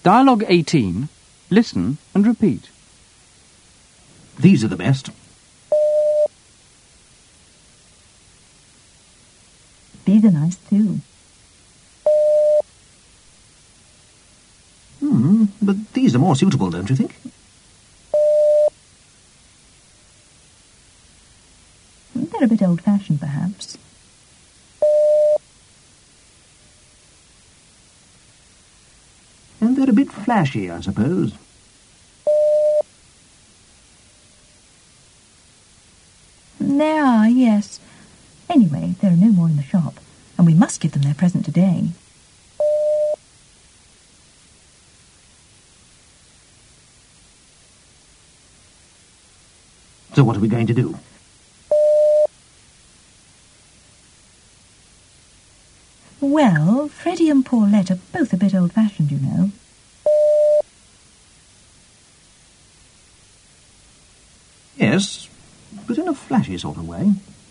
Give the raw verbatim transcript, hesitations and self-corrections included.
Dialogue eighteen. Listen and repeat. These are the best. These are nice too. Hmm, but these are more suitable, don't you think? They're a bit old-fashioned, perhaps. And they're a bit flashy, I suppose. They are, yes. Anyway, there are no more in the shop, and we must give them their present today. So what are we going to do? Well, Freddie and Paulette are both a bit old-fashioned, you know. Yes, but in a flashy sort of way.